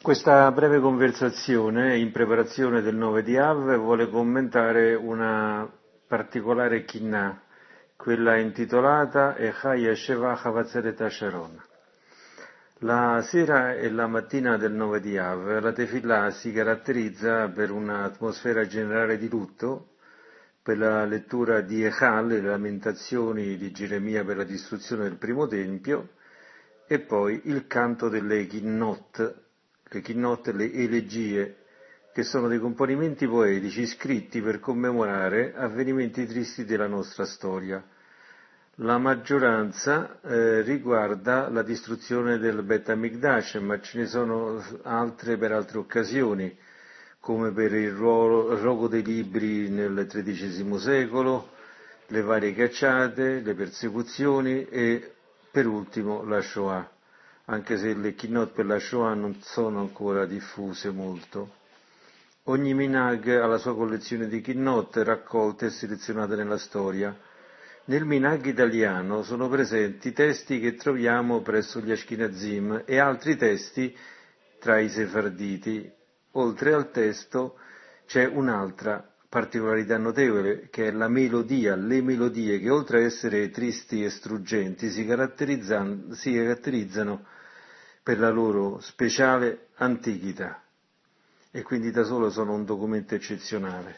Questa breve conversazione in preparazione del 9 di Av vuole commentare una particolare Kinnah, quella intitolata Echaya Sheva Chavatzeret Sharon. La sera e la mattina del 9 di Av la Tefillah si caratterizza per un'atmosfera generale di lutto, per la lettura di Echal, le lamentazioni di Geremia per la distruzione del primo tempio, e poi il canto delle Kinnot, le elegie, che sono dei componimenti poetici scritti per commemorare avvenimenti tristi della nostra storia. La maggioranza riguarda la distruzione del Bet HaMikdash, ma ce ne sono altre per altre occasioni, come per il rogo dei libri nel XIII secolo, le varie cacciate, le persecuzioni e per ultimo la Shoah, anche se le Kinnot per la Shoah non sono ancora diffuse molto. Ogni minhag ha la sua collezione di Kinnot raccolte e selezionate nella storia. Nel minhag italiano sono presenti testi che troviamo presso gli Ashkenazim e altri testi tra i Sefarditi. Oltre al testo c'è un'altra particolarità notevole, che è la melodia, le melodie che oltre a essere tristi e struggenti si caratterizzano per la loro speciale antichità e quindi da solo sono un documento eccezionale.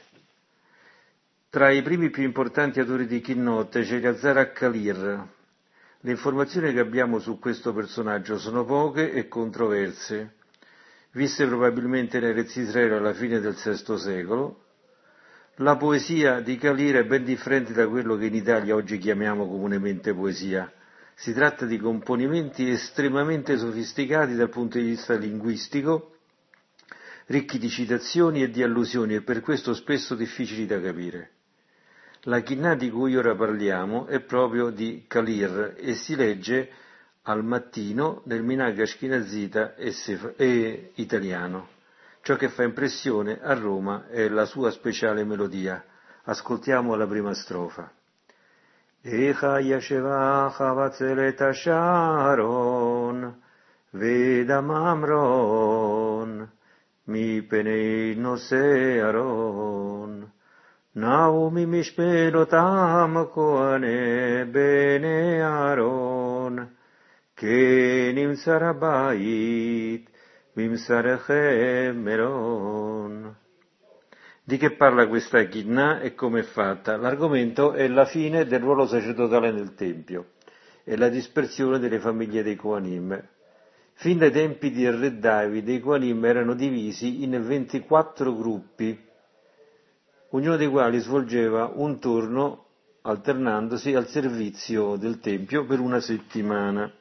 Tra i primi più importanti autori di Kinnot c'è Yazar Kalir. Le informazioni che abbiamo su questo personaggio sono poche e controverse. Visse probabilmente in Erez Israele alla fine del VI secolo, la poesia di Kalir è ben differente da quello che in Italia oggi chiamiamo comunemente poesia. Si tratta di componimenti estremamente sofisticati dal punto di vista linguistico, ricchi di citazioni e di allusioni e per questo spesso difficili da capire. La Kinnah di cui ora parliamo è proprio di Kalir e si legge al mattino nel minhag ashkenazita e italiano. Ciò che fa impressione a Roma è la sua speciale melodia. Ascoltiamo la prima strofa. Echa yasheva chavatzeret Sharon vedam Amron mi penei nose Aron Naomi mishpelotam koane bene Aron kenim sarabait Meron. Di che parla questa Kinnah e come è fatta? L'argomento è la fine del ruolo sacerdotale nel Tempio e la dispersione delle famiglie dei Kohanim. Fin dai tempi del re Davide i Kohanim erano divisi in 24 gruppi, ognuno dei quali svolgeva un turno alternandosi al servizio del Tempio per una settimana.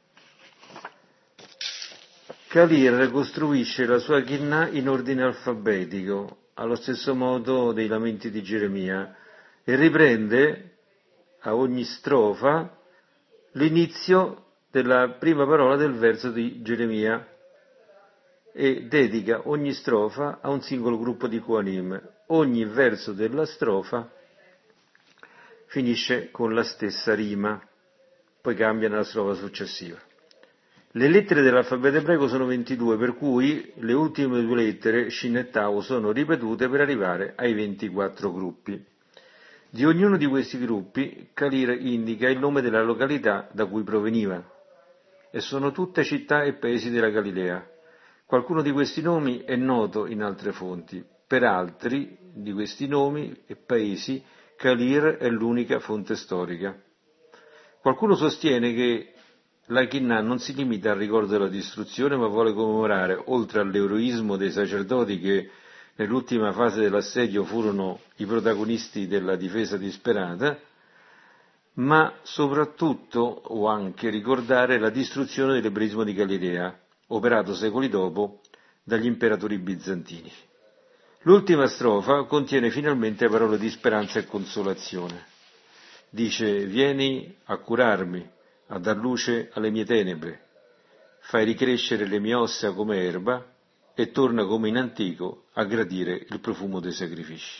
Kalir costruisce la sua Kinnah in ordine alfabetico, allo stesso modo dei lamenti di Geremia, e riprende a ogni strofa l'inizio della prima parola del verso di Geremia e dedica ogni strofa a un singolo gruppo di Kohanim. Ogni verso della strofa finisce con la stessa rima, poi cambia nella strofa successiva. Le lettere dell'alfabeto ebraico sono 22, per cui le ultime due lettere, Shin e Tau, sono ripetute per arrivare ai 24 gruppi. Di ognuno di questi gruppi, Kalir indica il nome della località da cui proveniva, e sono tutte città e paesi della Galilea. Qualcuno di questi nomi è noto in altre fonti, per altri di questi nomi e paesi, Kalir è l'unica fonte storica. Qualcuno sostiene che la Kinnah non si limita al ricordo della distruzione, ma vuole commemorare, oltre all'eroismo dei sacerdoti che nell'ultima fase dell'assedio furono i protagonisti della difesa disperata, ma soprattutto o anche ricordare la distruzione dell'ebraismo di Galilea, operato secoli dopo dagli imperatori bizantini. L'ultima strofa contiene finalmente parole di speranza e consolazione. Dice: vieni a curarmi, a dar luce alle mie tenebre, fai ricrescere le mie ossa come erba e torna come in antico a gradire il profumo dei sacrifici.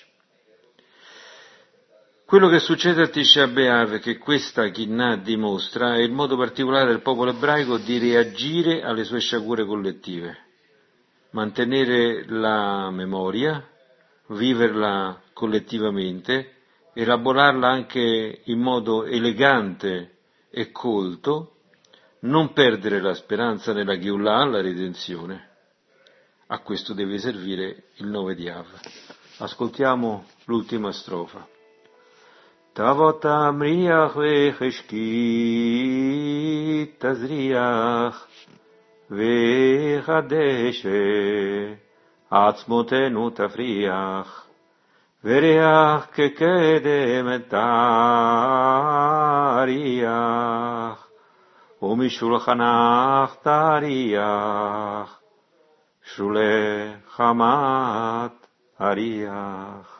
Quello che succede a Tisha B'Av, che questa Kinnah dimostra, è il modo particolare del popolo ebraico di reagire alle sue sciagure collettive. mantenere la memoria, viverla collettivamente, elaborarla anche in modo elegante e colto, non perdere la speranza nella Geulah, la redenzione. A questo deve servire il 9 di Av. Ascoltiamo l'ultima strofa. Tavotam riach vecheshkit tazriach vechadeshe עצמותינו תפריח וריח כקדם תריח ומשולחנך תריח שולי חמת אריח.